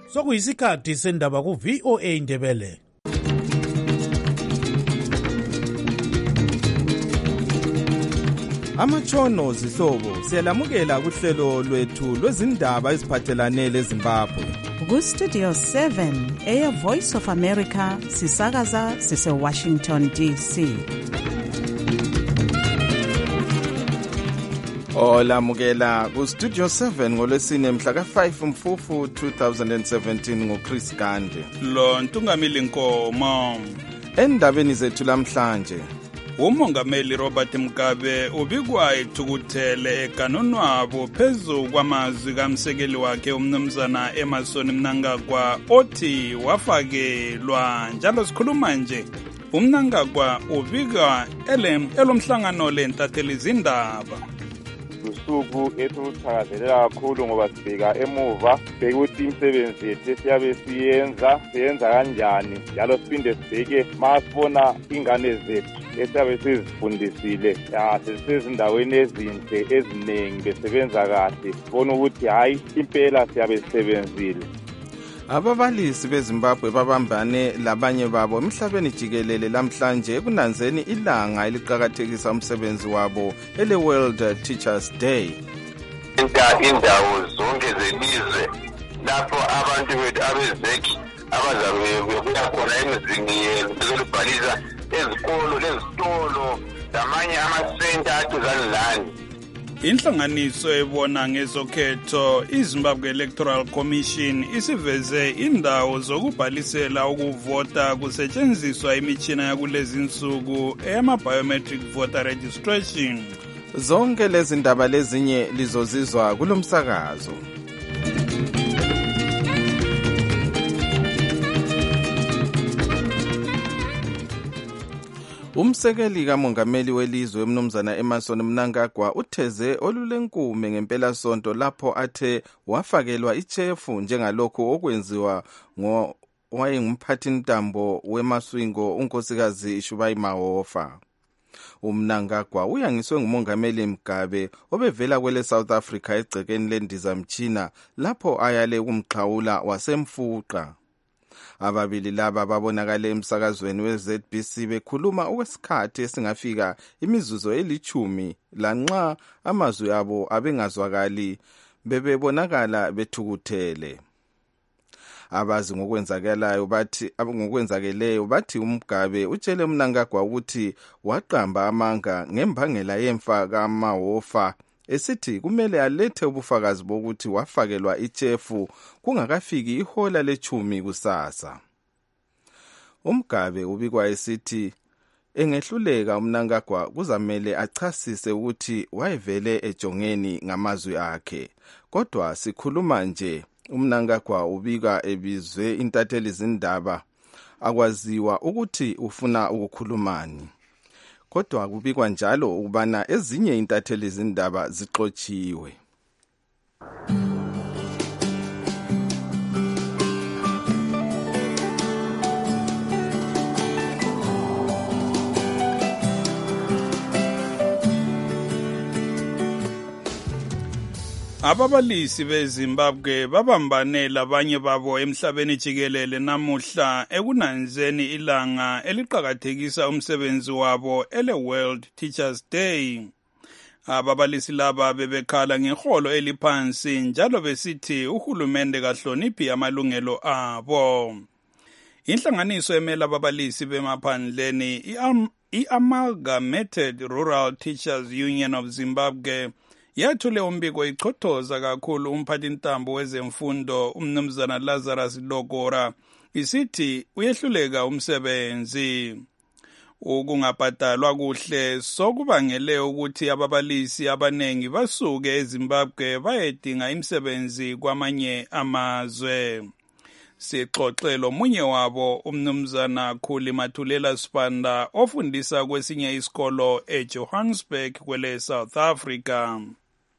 Sokuyisikhathi sendaba ku VOA Indebele. Amatshono zihlobo siyalamukela kuhlelo lwethu lwezindaba eziphathelane leZimbabwe. Ku Studio 7 Air Voice of America sisakaza sise Washington DC. Olamukela ku Studio 7 ngolwesine mhla ka5 Mfufu 2017 ngoChris Gande. Lo Ntungamili Nkomo. Endabeni zethu lamhlanje, uMongameli Robert Mugabe ubikwa ethukuthele ekanonwabo phezu kwamazwi kamsekeli wakhe umnumzana Emmerson Mnangagwa othi wafakelwa. Njalo sikhuluma nje, uMnangagwa ubika elomhlangano lentatheli izindaba. Usuku esithakazelela kakhulu ngoba sibheka emuva bekuthi imisebenzi yethu siyabe siyenza kanjani, njalo siphinde sibheke masibona ingane zethu esiyabe sizifundisile sezisezindaweni ezinhle eziningi besebenza kahle, sibona ukuthi hayi impela siyabe sisebenzile. Ababalisi beZimbabwe babambane labanye babo emhlabeni jikelele lamhlanje ekunanzeni ilanga eliqhakathekisa umsebenzi wabo ele World Teachers Day. Indawo zonke zelizwe lapho abantu bethu abezeki abazabe bebuya khona emizini yezolubhalisa ezikolo lezitolo lamanye amasenta aduzane lani. Inhlanganiso ebona ngezokhetho iZimbabwe Electoral Commission isiveze indawo zokubhalisela ukuvota kusetshenziswa imitshina yakulezi insuku eyama-biometric voter registration. Zonke lezi ndaba lezinye lizozizwa kulomsakazo. Umsekeli kamongameli welizwe umnumzana Emmerson Mnangagwa utheze olulenkume ngempela sonto lapho athe wafakelwa ichefu njengalokho okwenziwa wayengumphathintambo wemaswingo unkosikazi Shubai Mahofa. UMnangagwa uyangiswe ngumongameli Mugabe obevela kwele South Africa egcekeni lendizamtshina lapho ayale kumxhawula wasemfuqa. Ababili laba babonakale emsakazweni weZBC bekhuluma okwesikhathi esingafika imizuzu elithumi lanxa amazwi abo abengazwakali bebebonakala bethukuthele. Abazi ngokwenzakeleyo bathi uMgabe utshele Mnangagwa ukuthi waqamba amanga ngembangela yemfa kaMahofa esithi kumele alethe ubufakazi bokuthi wafakelwa ichefu kungakafiki ihola lechumi kusasa. uMgabe ubikwa esithi engehluleka uMnangagwa kuzamele achasise ukuthi wayevele ejongeni ngamazwi akhe. Kodwa sikhuluma nje, uMnangagwa ubika ebizwe intatheli izindaba akwaziwa ukuthi ufuna ukukhulumani. Kodwa kubikwa njalo ukubana ezinye intatheli izindaba zixotshiwe. Ababalisi beZimbabwe babambane labanye babo emhlabeni jikelele namuhla ekunanzeni ilanga eliqhakathekisa umsebenzi wabo ele World Teachers Day. Ababalisi laba bebekhala ngeholo eliphansi njalo besithi uhulumende kahloniphi amalungelo abo. Inhlanganiso emela ababalisi bemaphandleni i-Amalgamated Rural Teachers Union of Zimbabwe yathule umbiko ichothoza kakhulu umphathintambo wezemfundo umnumzana Lazarus Logora isithi uyehluleka umsebenzi. Ukungabhadalwa kuhle sokubangele ukuthi ababalisi abanengi basuke eZimbabwe bayedinga imisebenzi kwamanye amazwe. Sixoxelo munye wabo umnumzana Khuli Mathulela Sibanda ofundisa kwesinye isikolo eJohannesburg kwele South Africa.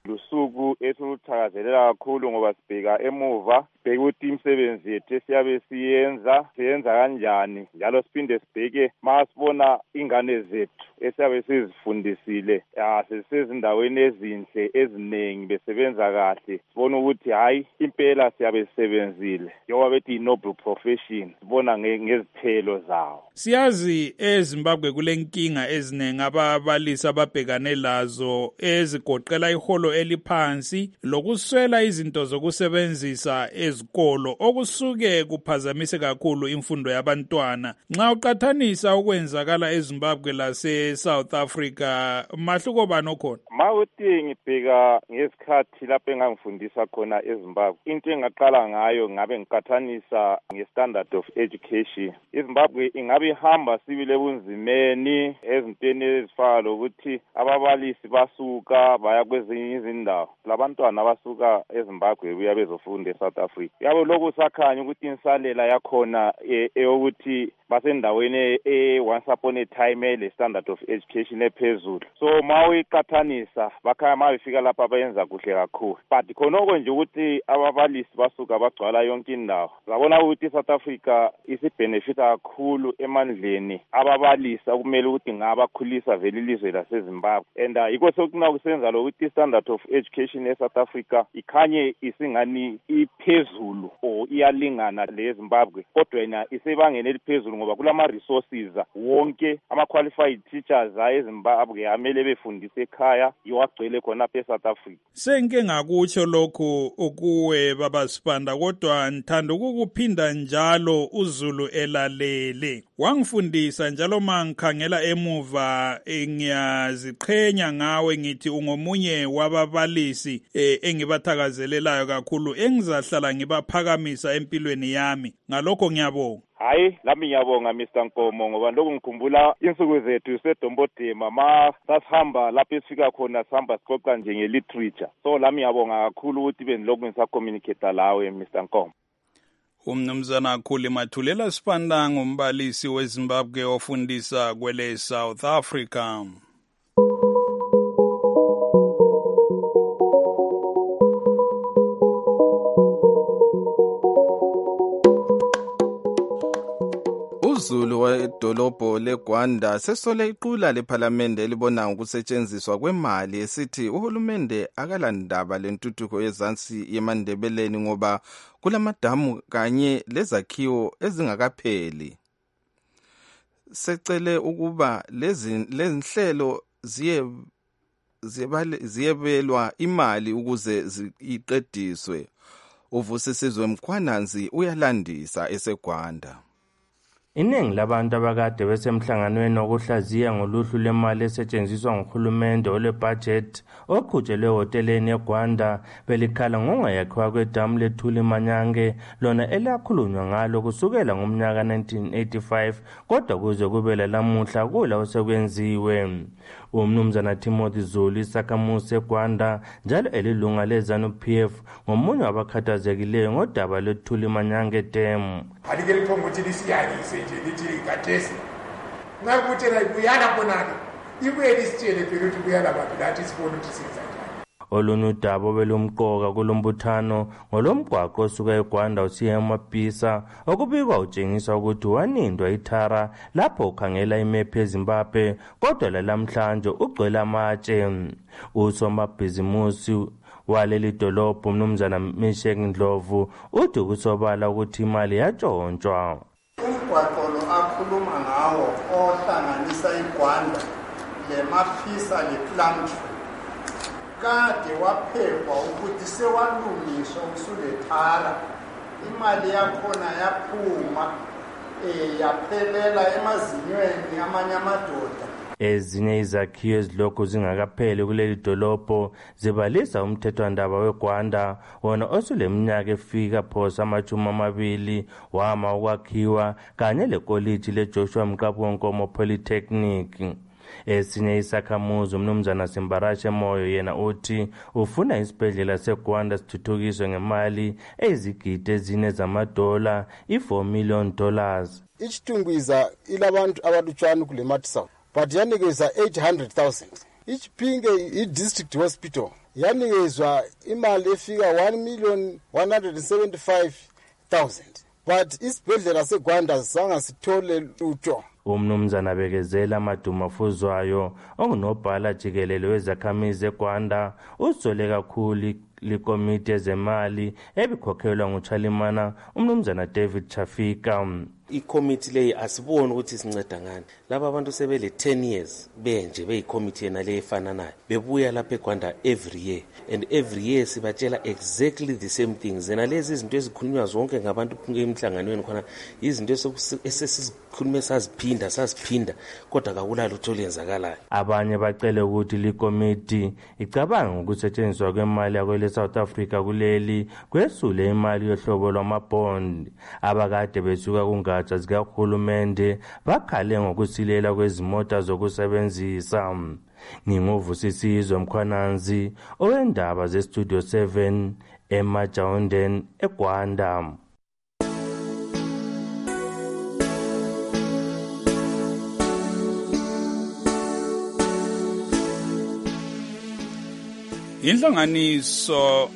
lusuku esuluthakazelela kakhulu ngoba sibheka emuva sibheke ukuthi imisebenzi yethu esiyabe siyenza kanjani, njalo siphinde sibheke masibona ingane zethu esiyabe sizifundisile sezindaweni ezinhle eziningi besebenza kahle, sibona ukuthi hayi impela siyabe sisebenzile njengoba bethi i-noble profession, sibona ngezithelo zawo. Siyazi eZimbabwe kulenkinga eziningi ababalisi ababhekane lazo ezigoqela iholo eliphansi lokuswela izinto zokusebenzisa ezikolo okusuke kuphazamise kakhulu imfundo yabantwana. Nxa uqathanisa ukwenzakala eZimbabwe lase-South Africa, mahluko bani okhona? Mawuthi ngibheka ngesikhathi lapho engangifundisa khona eZimbabwe, into engaqala ngayo ngabe ngiqathanisa nge-standard of education. iZimbabwe ingabe ihamba sibile bunzimeni ezintweni ezifana lokuthi ababalisi basuka baya kwezinye izindawo, labantwana basuka eZimbabwe buya bezofunda eSouth Africa. Yabo lokhu sakhanya ukuthi insalela yakhona eyokuthi basendaweni once upon a time le standard of education ephezulu. So mawiqathanisa bakhaya mabefika lapha bayenza kuhle kakhulu, but khonoko nje ukuthi ababalisi basuka bagcwala yonke indawo. Zabona ukuthi South Africa isibenefita kakhulu emandleni ababalisi okumele ukuthi ngabakhulisa vele ilizwe laseZimbabwe, and yikho sokuna kusenza lokuthi standard of education eSouth Africa ikhanye isingani iphezulu or iyalingana leZimbabwe, kodwa yena isebangeni eliphezulu ngoba kulama resources wonke ama-qualified teachers eZimbabwe amele befundise ekhaya iwagcwele khona lapha eSouth Africa. Senke ngakutsho lokhu ukuwe baba Sibanda, kodwa ngithanda ukukuphinda njalo uZulu elalele. Wangifundisa njalo mangikhangela emuva ngiyaziqhenya ngawe, ngithi ungomunye wababalisi engibathakazelelayo kakhulu engizahlala ngibaphakamisa empilweni yami. Ngalokho ngiyabonga. Hayi, lami ngiyabonga Mr. Nkomo, ngoba lokhu ngikhumbula insuku zethu seDombodema sasihamba lapho esifika khona sihamba sicoca nje nge-literature. So lami ngiyabonga kakhulu ukuthi bengilokhu ngisacommunicate lawe Mr. Nkomo. Umnumzana Khuli Mathulela Sibanda ngumbalisi weZimbabwe ofundisa kwele South Africa. UZulu wedolobho leGwanda sesole iqula lephalamende elibona ngokusetshenziswa kwemali esithi uhulumende akalandaba lentuthuko yezansi yemandebeleni ngoba kulamadamu kanye lezakhiwo ezingakapheli. Secele ukuba lezi nhlelo ziyebelwa imali ukuze ziqediswe. Uvusisizwe Mkhwananzi uyalandisa eseGwanda. Iningi labantu abakade besemhlanganweni wokuhlaziya ngoluhlu lwemali esetshenziswa nguhulumende olebudget oqhutshelwe hoteleni eGwanda belikhala ngongayakhiwa kwedamu leThuli Manyange lona elakhulunywa ngalo kusukela ngomnyaka 1985 kodwa kuze kube lamuhla kula osekwenziwe. Umnumzana Timothy Zulu isakhamuzi eGwanda njalo elilunga leZANU-PF ngomunye wabakhathazekileyo ngodaba leThuli Manyange Dam. Alikeli phongothi lisiyayise nje lithi kathesi ngakutshela kuyana konake ibuye lisitshele phela ukuthi kuyala bantu lathi sifuna ukuthi senza njani. Olunye udaba belumqoka kulombuthano ngolomgwaqo osuka eGwanda usiya eMapisa okubikwa utshengisa ukuthi wanindwa ithara lapho ukhangela imephu eZimbabwe kodwa lalamhlanje ugcwele amatshe. Usomabhizimusi waleli dolobho umnumzana Meshek Ndlovu uthi kusobala ukuthi imali yatshontshwa. Umgwaqo lo akhuluma ngawo ohlanganisa iGwanda leMapisa lePlumtree kade waphepha ukuthi sewalungiswa usulethara, imali yakhona yaphuma yaphelela emazinyweni amanye amadoda. Ezinye izakhiwo ezilokhu zingakapheli kuleli dolobho zibalisa umthethwandaba weGwanda wona osuleminyaka efika phosa ama-20 wama ukwakhiwa kanye lekoliji leJoshua Mqabu Nkomo Polytechnic. Esinye isakhamuzi umnumzana Simbarashe Moyo yena uthi ufuna isibhedlela seGwanda sithuthukiswe ngemali ezigidi ezine zamadola, $4 million. Ichitungwiza ilabantu abalutshwana kule Matisa but yanikeza 800,000. ichipinge i-district hospital yanikezwa imali efika 1,175,000 but isibhedlela seGwanda zange sithole lutho. Umnumzana Bekezela Madumafuzwayo ongunobhala jikelele wezakhamizi eGwanda uzole kakhulu likomiti ezemali ebikhokhelwa nguChalimana umnumzana David Chafika. Ikomiti leyi asiboni ukuthi sinceda ngani. Laba abantu sebele 10 years benje beyikomiti yena le efananayo. Bebuya lapha eGwanda every year and every year sibatshela exactly the same things. Zena lezi izinto ezikhulunywa zonke ngabantu emhlanganweni khona izinto esesikhulume saziphinda kodwa kakulalo utho lenzakalayo. Abanye bacele ukuthi likomiti icabanga ukusetshenziswa kwemali yakwele South Africa kuleli kwesule imali yohlobo lwamabond abakade besuka kungatsha zikahulumende bakhale ngokusilela kwezimota zokusebenzisa. Nginguvusisizwe Mkhwananzi owendaba zeStudio 7 eMajaunden eGwanda. Inhlanganiso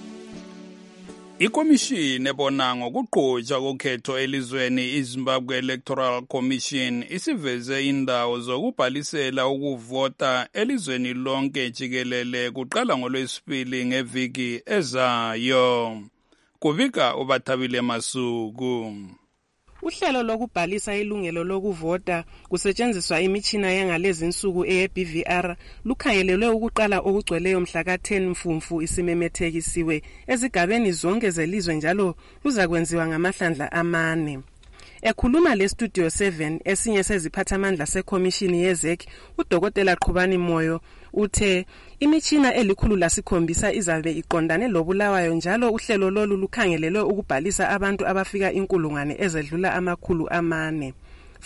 ikomishini ebona ngokuqhutshwa kokhetho elizweni iZimbabwe Electoral Commission isiveze indawo zokubhalisela ukuvota elizweni lonke jikelele kuqala ngoLwesibili ngeviki ezayo. Kubika uBathabile Masuku. Uhlelo lokubhalisa ilungelo lokuvota kusetshenziswa imitshina yangalezi insuku eBVR lukhangelelwe ukuqala okugcweleyo mhla ka10 Mfumfu isimemethekisiwe ezigabeni zonke zelizwe njalo luzakwenziwa ngamahlandla amane. Ekhuluma leStudio 7 esinye seziphathamandla seCommission yeZEC uDokotela Qhubani Moyo uthe imitshina elikhulu izabe iqondane lobulawayo njalo uhlelo lolu lukhangelelwe ukubhalisa abantu abafika inkulungwane ezedlula amakhulu amane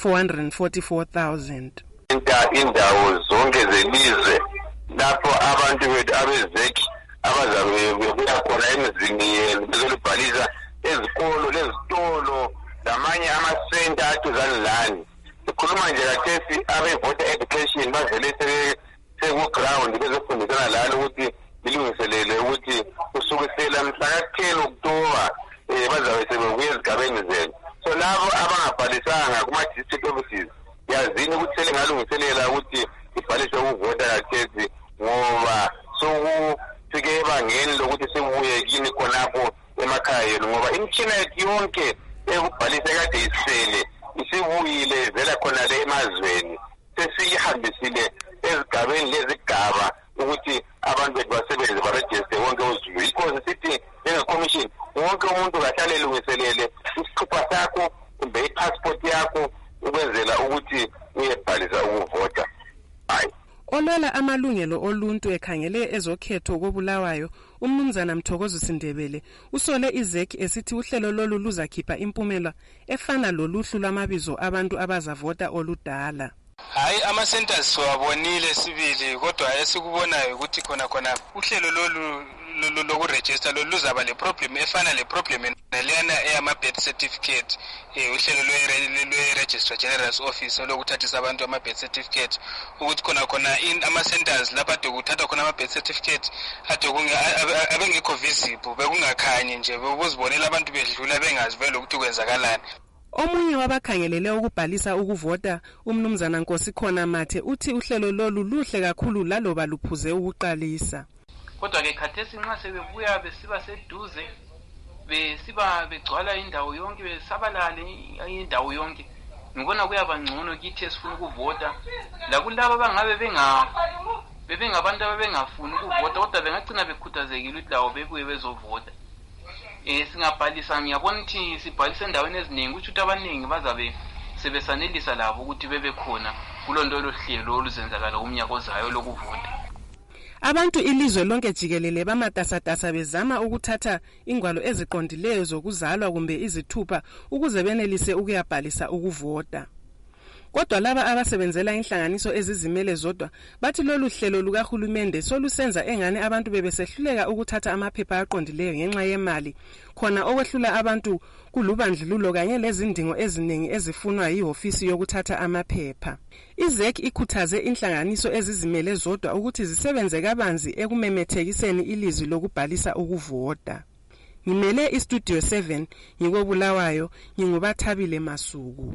444,000. Indawo zonke zelizwe lapho abantu bethu abeZEC abazabe bebuya khona emizini yenu bezolibhalisa ezikolo lezitolo lamanye amasenta aduzane lani. Sikhuluma nje kathesi abe-voter education bavele seku-ground bezofundisana lalo ukuthi bilungiselele ukuthi kusukisela mhla ka-10 Oktoba bazabe sebebuya ezigabeni zenu. So labo abangabhalisanga kuma-district offices yazini ukuthi selingalungiselela ukuthi ibhalise ukuvota kathesi ngoba sokufike ebangeni lokuthi sibuye kini khonapho emakhaya yenu ngoba imitshina yethu yonke ekubhalisa kade isele isibuyile vela khona le emazweni sesiyihambisile ezigabeni lezigaba ukuthi abantu bethu basebenze baregister wonke uzulu. Because sithi njenge-commission wonke umuntu kahlale elungiselele isithupha sakho kumbe i-passport yakho ukwenzela ukuthi uyebhalisa ukuvota. Hayi olwela amalungelo oluntu ekhangele ezokhetho kobulawayo umnumzana Mthokozo Sindebele usole iZEC esithi uhlelo lolu luzakhipha impumela efana loluhlu lwamabizo abantu abazavota oludala. Hayi ama-centers siwabonile sibili kodwa esikubonayo ukuthi khona uhlelo lolu lokuregister luzaba le-problem efana le-problem naleyana eyama-birth certificate uhlelo lwe-registrar general's office olokuthathisa abantu ama-birth certificate ukuthi khona ama-centers lapho ade kuthathwa khona ama-birth certificate ade abengekho visible bekungakhanyi nje bekuzibonela abantu bedlula bengazi vele ukuthi kwenzakalani. Omunye wabakhangelele ukubhalisa ukuvota umnumzana Nkosikhona Mathe uthi uhlelo lolu luhle kakhulu laloba luphuze ukuqalisa. Kodwa ke khathesi nxa sebebuya besiba seduze besiba begcwala indawo yonke besabalale indawo yonke ngibona kuyabangcono kithi esifuna ukuvota la kulabo abangabe bebengabantu abengafuni ukuvota kodwa bengagcina bekhuthazekile ukuthi lawo bebuye bezovota. Singabhalisa ngiyabona ukuthi sibhalise endaweni eziningi ukuthi abaningi bazabe sebesanelisa labo ukuthi bebe khona kulondolo hlelo oluzenzakala umnyaka ozayo lokuvota. Abantu ilizwe lonke jikelele bamatasatasa bezama ukuthatha ingwalo eziqondileyo zokuzalwa kumbe izithupha ukuze benelise ukuyabhalisa ukuvota. Kodwa laba abasebenzela inhlanganiso ezizimele zodwa bathi lolu hlelo lukahulumende solusenza engane abantu bebesehluleka ukuthatha amaphepha aqondileyo ngenxa yemali, khona okwehlula abantu kulubandlululo kanye lezindingo eziningi ezifunwa yihofisi yokuthatha amaphepha. IZEC ikhuthaze inhlanganiso ezizimele zodwa ukuthi zisebenze kabanzi ekumemethekiseni ilizwi lokubhalisa ukuvota. Ngimele iStudio 7 ngikobulawayo, ngingubathabile Masuku.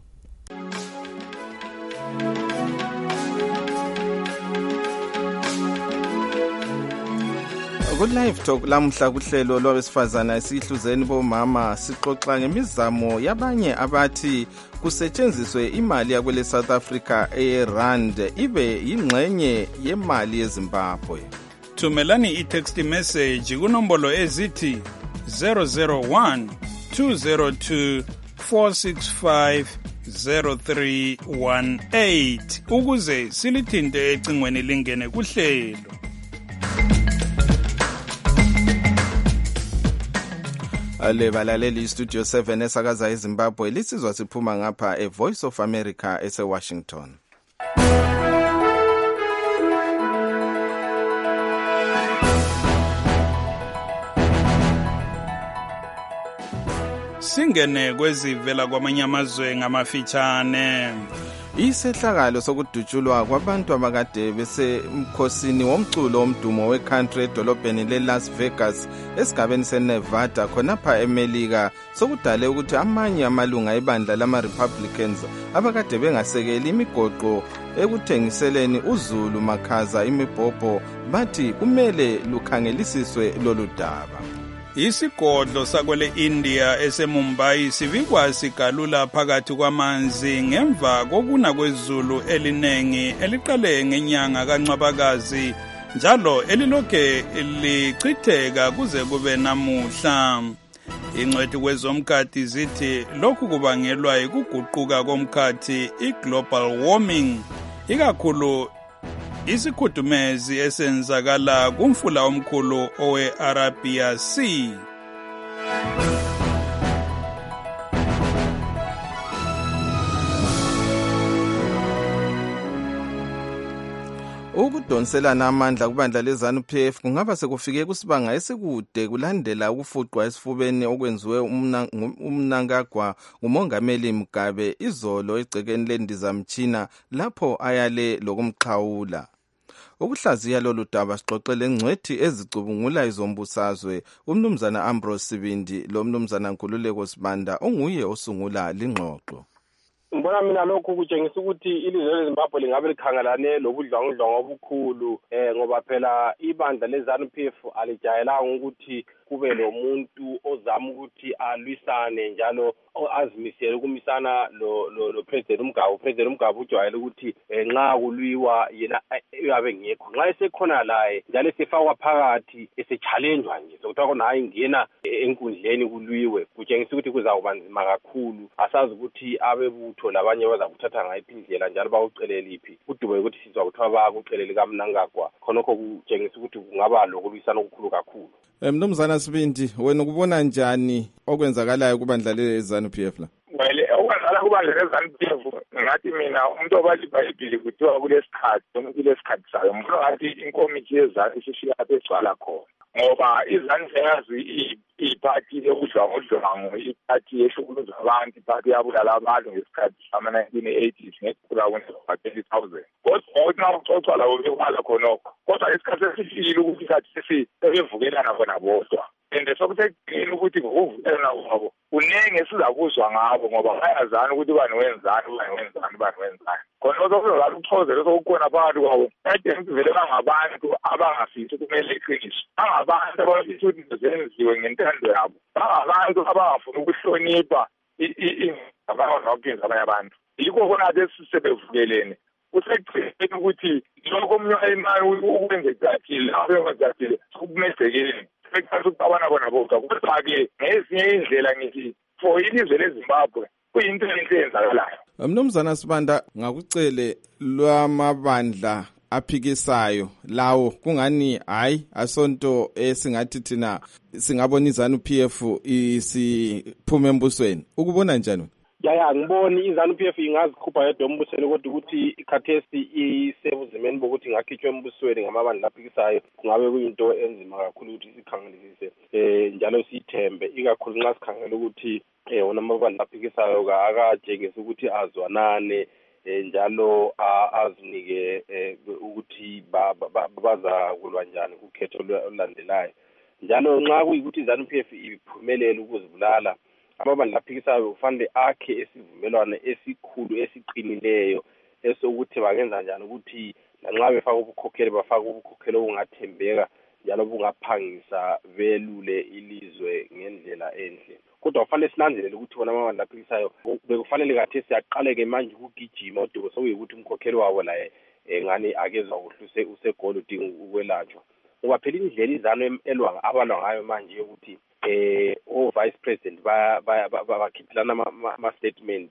Ku-Live Talk lamhla kuhlelo lwabesifazana esihluzeni bomama sixoxa ngemizamo yabanye abathi kusetshenziswe imali yakwele South Africa eRand ibe yingxenye yemali yeZimbabwe. Thumelani i-text message kunombolo ezithi 001 202 465 0318 ukuze silithinte ecingweni lingene kuhlelo. Ale balaleli iStudio 7 esakaza eZimbabwe lisizwa siphuma ngapha eVoice of America eseWashington. Singene kwezivela kwamanye amazwe ngamafitshane. Isehlakalo sokudutshulwa kwabantu abakade besemkhosini womculo womdumo weCountry edolobheni leLas Vegas esigabeni seNevada khonapha eMelika sokudale ukuthi amanye amalunga ebandla lama-Republicans abakade bengasekeli imigoqo ekuthengiseleni uZulu makhaza imibhobho bathi kumele lukhangelisiswe lolu daba. Isigodlo sakwele India eseMumbai sivikwa sigalula phakathi kwamanzi ngemva kokuna kwezulu elinengi eliqale ngenyanga kaNcwabakazi njalo elilokhe lichitheka kuze kube namuhla. Ingcwethi kwezomkhathi zithi lokhu kubangelwa ukuguquka komkhathi iglobal warming ikakhulu isikhudumezi esenzakala kumfula omkhulu owe-Arabia Sea. Ukudonselana amandla kubandla leZANU-PF kungaba sekufike kusibanga esikude kulandela ukufuqwa esifubeni okwenziwe uMnangagwa nguMongameli Mugabe izolo egcekeni lendizamtshina lapho ayale lokumxhawula. Ukuhlaziya lolu daba sixoxele ngcwethi ezicubungula izombusazwe uMnumzana Ambrose Sibindi lo Mnumzana Nkululeko Sibanda onguye osungula lingxoxo. Ngibona mina lokhu kutshengisa ukuthi ilizwe leZimbabwe lingabe likhangelane lobudlwangudlwangu obukhulu ngoba phela ibandla leZANU-PF alijayelanga ukuthi kube lomuntu ozama ukuthi alwisane njalo azimisele ukumisana lo President Mugabe. President Mugabe ujwayele ukuthi nxa kulwiwa yena uyabe ngekho, nxa esekhona laye njalo esefakwa phakathi esechallengewa nje sokuthiwa khona hayi ngena enkundleni kulwiwe, kutshengisa ukuthi kuzakuba nzima kakhulu. Asazi ukuthi abebutho labanye bazakuthatha ngayiphi indlela njalo bawucelele iphi. Kudube ukuthi sizwa kuthiwa bakucelele kaMnangagwa, khonokho kutshengisa ukuthi kungaba lokulwisana okukhulu kakhulu. Mnumzana Sibindi, wena ukubona njani okwenzakalayo kubandla leZANU-PF la? Okwenzakala kubandla leZANU-PF ngathi mina umuntu obaliBhayibhili kuthiwa kulesikhathi kulesikhathi sayo. Ngibona ngathi inkomithi yeZANU isifika lapho egcwala khona ngoba iZANU yazi iphathi yobudlwangudlwangu, iphathi yehlukuluza abantu, iphathi yabulala abantu ngesikhathi sama-1980s ngekhula kwenza-20,000. Kodwa uxoxa labo bekwala khonokho, kodwa isikhathi esifikile ukuthi khathi sebevukelana bona bodwa. And sokusekugcina ukuthi ngokuvukelana kwabo kuningi esizakuzwa ngabo ngoba bayazana ukuthi bani wenzani. Khona sokuzokala ukuchozela sokukhona phakathi kwabo kade vele bangabantu abangafithi kumele iqiniso, bangabantu abafisa ukuthi zenziwe ngentando yabo, bangabantu abangafuni ukuhlonipha abanye abantu. Yikho khona sebevukelene kusekugcineni ukuthi lokho omunye imali ukwenze icacile abengazacile sokumezekeni sekuthatha ukubana bona bodwa. Kodwa-ke ngezinye indlela ngithi for ilizwe leZimbabwe kuyinto enhle eyenzakalayo. Mnumzana Sibanda, ngakucele lwamabandla aphikisayo lawo kungani hayi asonto esingathi thina singabona iZANU-PF isiphume embusweni, ukubona njani? angiboni iZANU-PF ingazikhupha yedwa embusweni kodwa ukuthi ikhathesi isebuzimeni bokuthi ingakhitshwa embusweni ngamabandla aphikisayo kungabe kuyinto enzima kakhulu ukuthi sikhangelisise njalo siyithembe ikakhulu nxa sikhangela ukuthi wona amabandla aphikisayo akatshengisa ukuthi azwanane njalo azinike ukuthi bazakulwa njani kukhetho olulandelayo njalo nxa kuyikuthi iZANU-PF iphumelele ukuzibulala amabandla aphikisayo kufanele akhe esivumelwano esikhulu esiqinileyo esokuthi bangenza njani ukuthi lanxa befaka ubukhokheli bafaka ubukhokheli obungathembeka njalo bungaphangisa belule ilizwe ngendlela enhle kodwa kufanele sinanzelele ukuthi bona amabandla aphikisayo bekufanele kathi siyaqaleke manje ukugijima kodwa sekuyikuthi umkhokheli wabo laye ngani akezwa kuhle usegoli udinga ukwelatshwa ngoba phela indlela iZANU elwa abalwa ngayo manje ukuthi vice president bakhiphilana ama-statement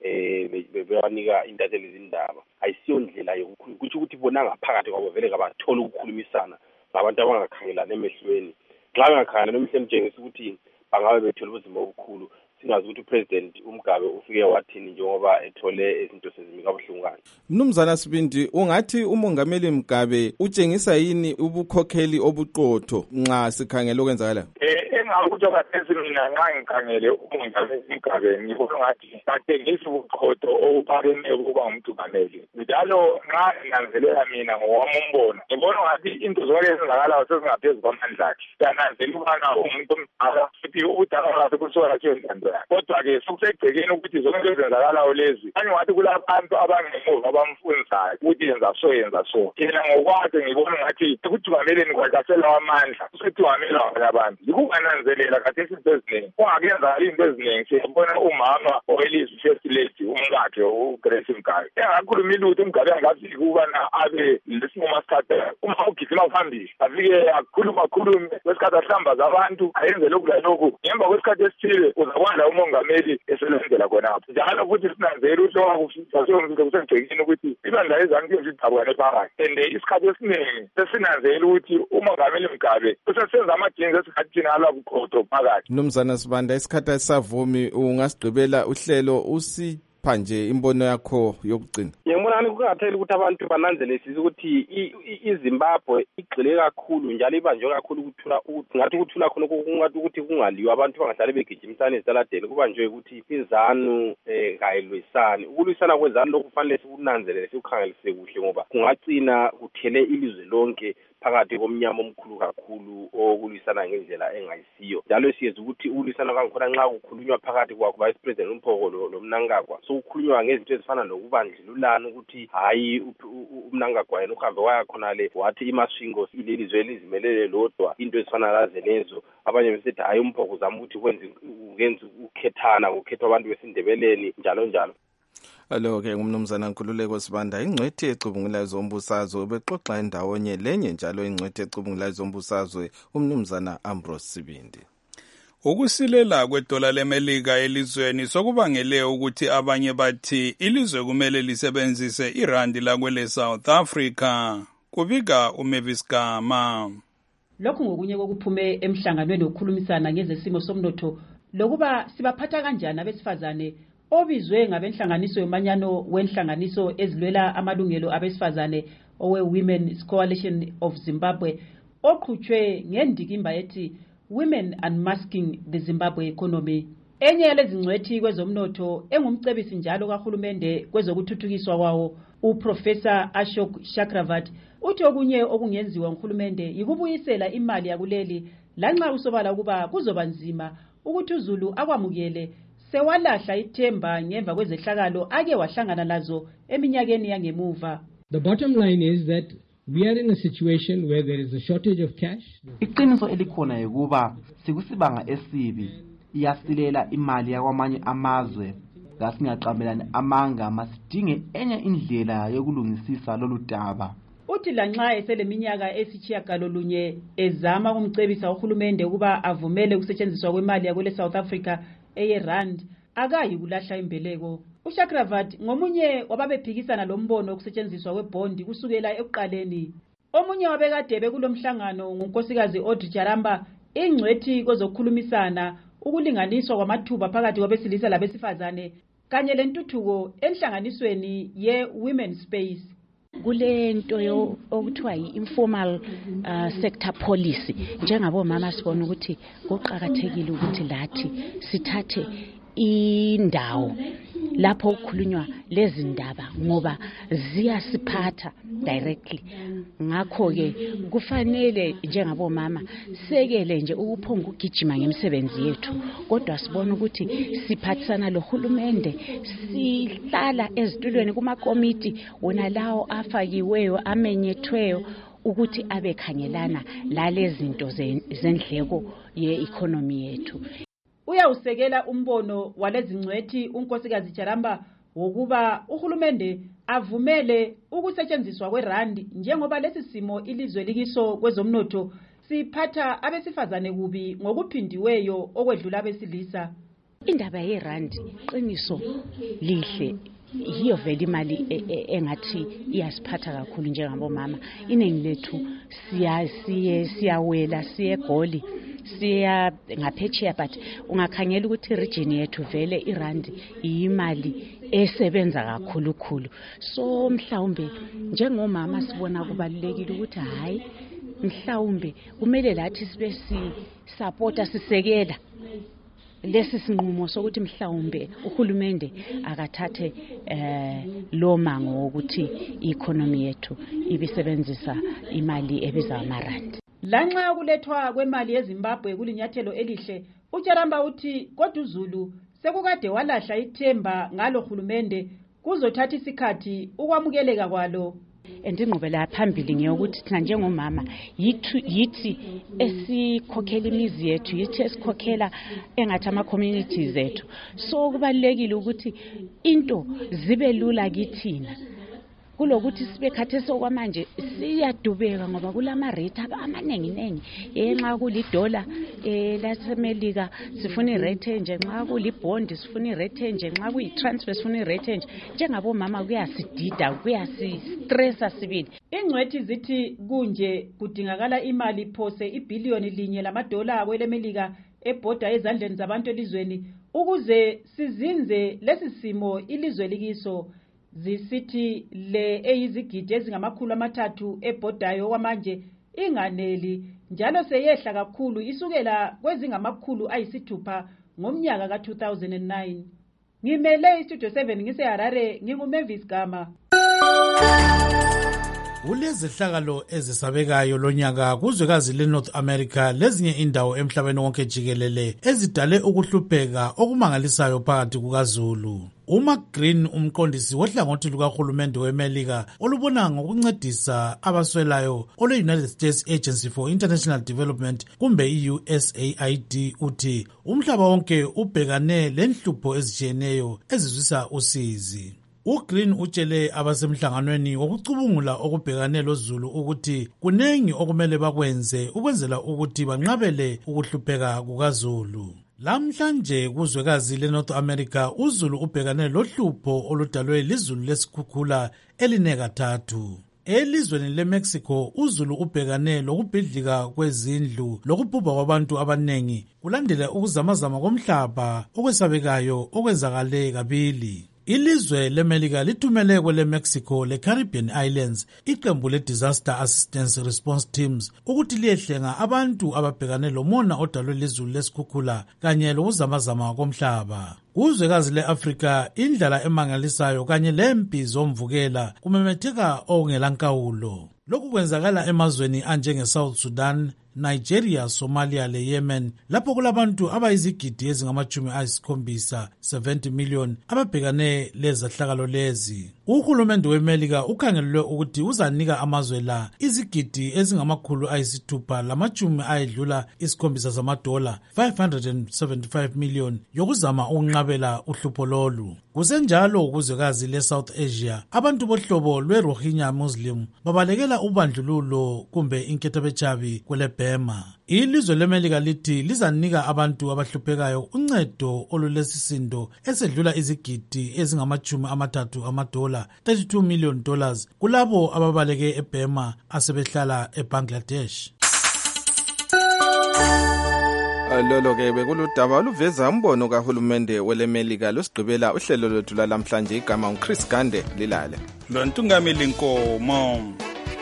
bewanika intatheli zindaba ayisiyo ndlela yokukhuluma kuthi ukuthi bona ngaphakathi kwabo vele kabathola ukukhulumisana ngabantu abangakhangelani emehlweni nxa bengakhangelani emehlweni tshengisa ukuthi bangabe bethola ubuzima obukhulu singazi ukuthi upresident uMgabe ufike wathini njengoba ethole izinto sezimika kabuhlungana. Mnumzana Sibindi, ungathi umongameli Mgabe utshengisa yini ubukhokheli obuqotho nxa sikhangela okwenzakala? Engakutho kathesi mina nxa ngikhangele umongameli Mgabe ngibona ngathi batshengisa ubuqotho obuphakeme ukuba ngumthungameli njalo nxa nginanzelela mina ngowami umbono ngibona ngathi into zonke ezenzakalayo sezingaphezu kwamandla akhe siyananzela ukubana umuntu omdala futhi ubudala bakhe kusuka entando yakhe kodwa-ke sokusegcekeni ukuthi zonke ezenzakalayo lezi kanye ngathi kulabantu abangemuva abamfundisayo ukuthi yenza so yena ngokwakhe ngibona ngathi ekuthiwameleni kwakasela amandla usethiwamela abanye abantu yikungananzelela kathesi into eziningi ungakuyenzakala into eziningi siyabona umama owelizwe first lady umkakhe uGrace Mgabe engakhuluma ilutho uMgabe angafiki ukubana abe lesinqumo sikhathe uma ugijima phambili afike akhulume kwesikhathi ahlambaza abantu ayenze lokhu lalokhu ngemva kwesikhathi esithile uzakwadla umongameli eselendlela khonapho njalo futhi sinanzela ukuthi kusegcekeni ukuthi ibandla leZANU-PF lidabukane phakathi and isikhathi esiningi sesinanzela ukuthi umongameli Mgabe usesenza amajinsi esikhathi thina alabuqotho phakathi. Mnumzana Sibanda, isikhathi asisavumi ungasigqibela uhlelo usipha nje imbono yakho yokugcina. Ngibona kuqakathekile ukuthi abantu bananzelisise ukuthi iZimbabwe igxile kakhulu njalo ibanjwe kakhulu ukuthula ngathi ukuthula khona kungathi ukuthi kungaliwa abantu bangahlali begijimisana ezitaladeni kubanjwe ukuthi iZANU kayilwisani ukulwisana kweZANU lokufanele sikunanzelele sikukhangelisise kuhle ngoba kungagcina kuthele ilizwe lonke phakathi komnyama omkhulu kakhulu okulwisana ngendlela engayisiyo njalo siyeza ukuthi ukulwisana kangikhona nxa kukhulunywa phakathi kwakho vice president uMphoko lo Mnangagwa so kukhulunywa ngezinto ezifana nokubandlululana ukuthi hayi uMnangagwa yena uhambe waya khona le wathi imashingo ilelizwe elizimelele lodwa into ezifana laze lezo abanye besithi hayi uMphoko zama ukuthi ukwenza ukhethana ukukhethwa abantu besindebeleni njalo Alo-ke ngumnumzana Nkululeko Sibanda ingcwethi ecubungulayo zombusazwe bexoxa endawonye lenye njalo ingcwethi ecubungulayo zombusazwe umnumzana Ambrose Sibindi. Ukusilela kwedola leMelika elizweni sokubangele ukuthi abanye bathi ilizwe kumele lisebenzise irandi lakwele South Africa. Kubika uMavis Gama. Lokhu ngokunye kokuphume emhlanganweni wokukhulumisana ngezesimo somnotho lokuba sibaphatha kanjani abesifazane obizwe ngabenhlanganiso yomanyano wenhlanganiso ezilwela amalungelo abesifazane owe-Women's Coalition of Zimbabwe oqhutshwe ngendikimba ethi Women Unmasking the Zimbabwe Economy. Enye yalezi ngcwethi kwezomnotho engumcebisi njalo kahulumende kwezokuthuthukiswa kwawo uProfessor Ashok Chakravarty uthi okunye okungenziwa nguhulumende yikubuyisela imali yakuleli lanxa usobala ukuba kuzoba nzima ukuthi uZulu akwamukele sewalahla ithemba ngemva kwezehlakalo ake wahlangana lazo eminyakeni yangemuva. The bottom line is that we are in a situation where there is a shortage of cash. Iqiniso elikhona ukuba sikusibanga esibi iyasilela imali yakwamanye amazwe ngasingaqamelani amanga masidinge enye indlela yokulungisisa lolu daba. Uthi lanxa eseleminyaka esitshiyagalolunye ezama ukumcebisa uhulumende ukuba avumele ukusetshenziswa kwemali yakwele South Africa eyerand akayi kulahla imbeleko. uChakravarty ngomunye wababephikisana lombono wokusetshenziswa kwebondi kusukela ekuqaleni. Omunye wabekade bekulomhlangano ngunkosikazi Audrey Jaramba ingcwethi kwezokukhulumisana ukulinganiswa kwamathuba phakathi kwabesilisa labesifazane kanye lentuthuko enhlanganisweni ye-Women's Space. Kulento okuthiwa yi-informal sector policy njengabo mama sibona ukuthi kuqhakathekile ukuthi lathi sithathe indawo lapho ukukhulunywa lezi ndaba ngoba ziyasiphatha directly. Ngakho ke kufanele njengabo mama sekele nje ukuphonga ugijima ngemisebenzi yethu, kodwa sibona ukuthi siphathisana lohulumende, sihlala ezitulweni kuma committee wona lawo afakiweyo amenyethweyo ukuthi abekhangelana lalezi zinto zendleko ye-economy yethu. Uyawusekela umbono walezi ngcwethi unkosikazi Jaramba wokuba uhulumende avumele ukusetshenziswa kwerandi njengoba lesi simo ilizwe likiso kwezomnotho siphatha abesifazane kubi ngokuphindiweyo okwedlula abesilisa. Indaba yerandi qiniso lihle hiyo vele imali engathi iyasiphatha kakhulu njengabo mama. Iningi lethu siyawela siye egoli siya ngaphetsheya, but ungakhangela ukuthi region yethu vele irandi imali esebenza kakhulu khulu. So mhlawumbe njengomama sibona kubalulekile ukuthi hayi mhlawumbe kumele lathi sibe supporta sisekela lesi sinqumo sokuthi mhlawumbe uhulumende akathathe lo mango ukuthi i-economy yethu ibisebenzisa imali ebiza amarandi. Lanxa kulethwa kwemali yeZimbabwe kulinyathelo elihle, uJaramba uthi kodwa uZulu sekukade walahla ithemba ngalo hulumende kuzothatha isikhathi ukwamukeleka kwalo. Endingqubela phambili ngiyokuthi thina njengomama yithi esikhokhela imizi yethu, yithi esikhokhela engathi ama communities ethu. So kubalekile ukuthi into zibe lula kithina kulokuthi sibe khathesi okwamanje siyadubeka ngoba kulama rate amaningi nxa kulidola lasemelika sifuna irate nje, nxa kulibond sifuna irate nje, nxa kuyitransfer sifuna irate nje. Njengabo mama kuyasidida kuyasistressa sibili. Ingcwethi zithi kunje kudingakala imali phose ibillion $1 kwelemelika ebhoda ezandleni zabantu elizweni ukuze sizinze lesi simo ilizwe likiso. Zisithi le eyizigidi ezingama300 ebhodayo kwamanje inganeli njalo seyehla kakhulu isukela kwezingama6 ngomnyaka ka2009. Ngimele istudio 7 ngise Harare, nginguMavis Gama. Kulezihlakalo ezisabekayo lonyaka kuzwekazi leNorth America lezinye indawo emhlabeni wonke jikelele ezidale ukuhlupheka okumangalisayo phakathi kukaZulu. uMark Green, umqondisi wohlangothi lukahulumende weMelika olubona ngokuncedisa abaswelayo ole-United States Agency for International Development kumbe i-USAID, uthi umhlaba wonke ubhekane lenhlupho ezitshiyeneyo ezizwisa usizi. uGreen utshele abasemhlanganweni wokucubungula okubhekane loZulu ukuthi kunengi okumele bakwenze ukwenzela ukuthi banqabele ukuhlupheka kukaZulu. Lamhlanje kuzwekazi leNorth America uZulu ubhekane lohlupho oludalwe lizulu lesikhukhula elinekathathu. Elizweni leMexico uZulu ubhekane lokubhidlika kwezindlu lokubhubha kwabantu abanengi kulandela ukuzamazama komhlaba okwesabekayo okwenzakale kabili. Ilizwe leMelika lithumele kwele Mexico le Caribbean Islands iqembu le Disaster Assistance Response Teams ukuthi liyehlenga abantu ababhekane lomona odalwe lizulu lesikhukhula kanye lokuzamazama komhlaba. Kuzwekazi le-Afrika indlala emangalisayo kanye lempi zomvukela kumemetheka okungelankawulo. Lokhu kwenzakala emazweni anjenge South Sudan, Nigeria, Somalia le Yemen lapho kulabantu abayizigidi ezingama-70 70 million ababhekane lezahlakalo lezi. Uhulumende weMelika ukhangelelwe ukuthi uzanika amazwe la izigidi ezingama$675 zamadola $575 million yokuzama ukunqabela uhlupho lolu. Kusenjalo kuzwekazi le-South Asia abantu bohlobo lwe-Rohingya Muslim babalekela ubandlululo kumbe inkethabechabi kwele Burma. Ilizwe leMelika lithi lizanika abantu abahluphekayo uncedo olulesisindo esedlula izigidi ezingama-30 $32 million kulabo ababaleke eBurma asebehlala eBangladesh. Lolo-ke bekuludaba oluveza umbono kahulumende welemelika losigqibela uhlelo lwethu lalamhlanje. Igama uChris Gande lilale. Lontungameli Nkomo.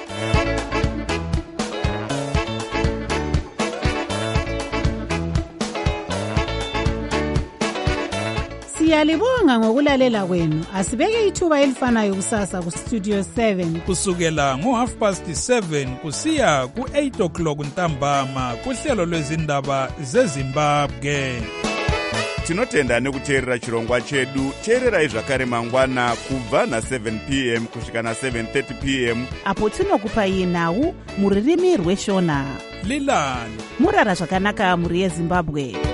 Siyalibonga ngokulalela kwenu. Asibeke ithuba elifanayo kusasa ku Studio 7 kusukela ngo7:30 kusiya ku8:00 ntambama kuhlelo lwezindaba zeZimbabwe. Tinotenda nekuteerera chirongwa chedu. Teererai zvakare mangwana kubva na7 p.m. kusvika na7:30 p.m. apo tinokupai nhau muririmi rweshona. Lilani murara zvakanaka muri yeZimbabwe.